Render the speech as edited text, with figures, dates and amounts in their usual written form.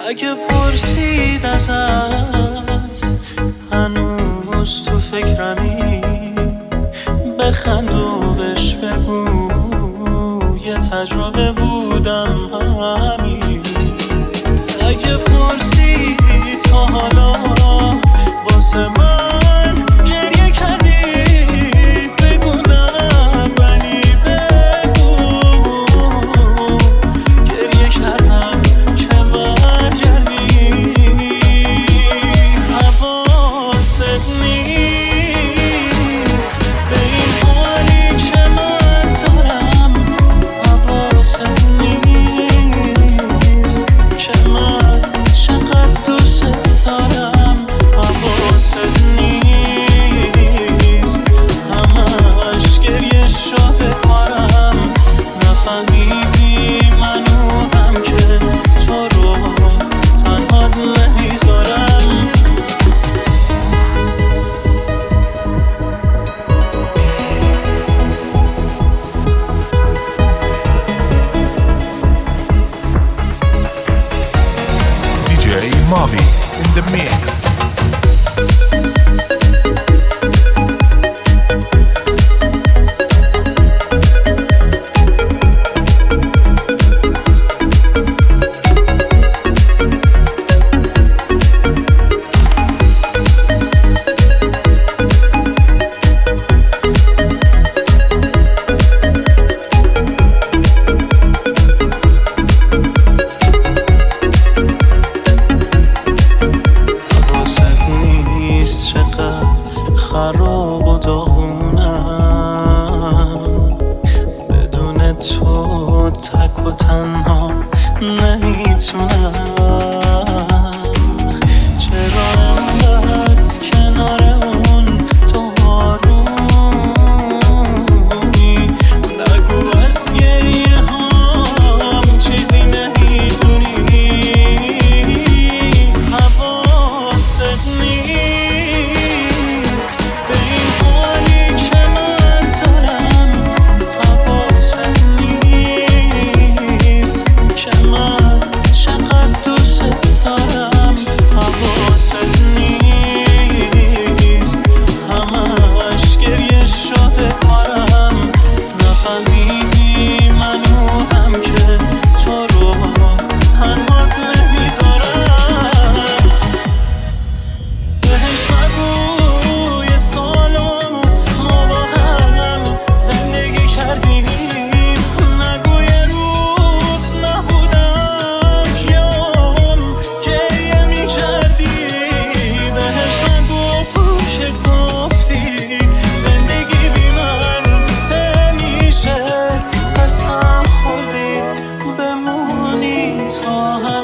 اگه پرسید ازت هنوز تو فکرمی، بخند و بهش بگو یه تجربه بودم همین. اگه پرسید تا حالا واسه من گریه کردی، بگو نه ولی بگو گریه کردم که برگردی. حواست نیست به این حالی که من دارم، حواست نیست که من چقدر دوست دارم، حواست نیست همش گریه شده کارم. نفهمیدی منو هم که تو رو تنها نمیذارم. DJ Mavi in the mix. خراب و داغونم، بدون تو تک و تنها نمیتونم. چرا انقدر کنار اون تو آرومی، نگو از گریه هم چیزی نمیدونی. حواست نیست به این حالی که من دارم، حواست نیست که من چقدر دوست دارم، حواست نیست همش گریه شده کارم. نفهمیدی منو هم که تو رو تنها نمیذارم. بهش نگو یه سالو ما با هم زندگی کردیم، نگو یه روز نبودم کیام گریه میکردی. بهش نگو که گفتی زندگی بی من همیشه قسم خوردی بمونی تا